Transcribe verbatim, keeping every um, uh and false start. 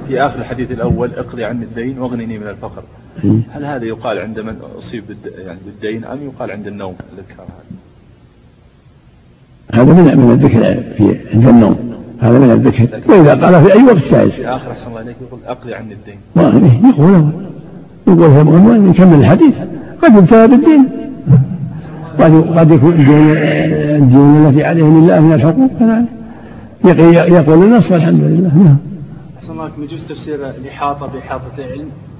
في آخر الحديث الأول اقضي عني الدين واغنني من الفقر، هل هذا يقال عند من أصيب يعني بالدين أم يقال عند النوم الأذكار هذا؟ هذا من من الذكر في عند النوم، هذا من الذكر، وإذا قال في أي وقت سائل. في آخر أحسن الله عليك يقول أقضي عني الدين، ما يقول يقول يبغى يكمل الحديث، قد ابتلى بالدين، قد يكون الدين التي عليهم لله من الحقوق يقول النص والحمد لله. أحسن الله عليكم، يجوز تفسير الإحاطة بإحاطة العلم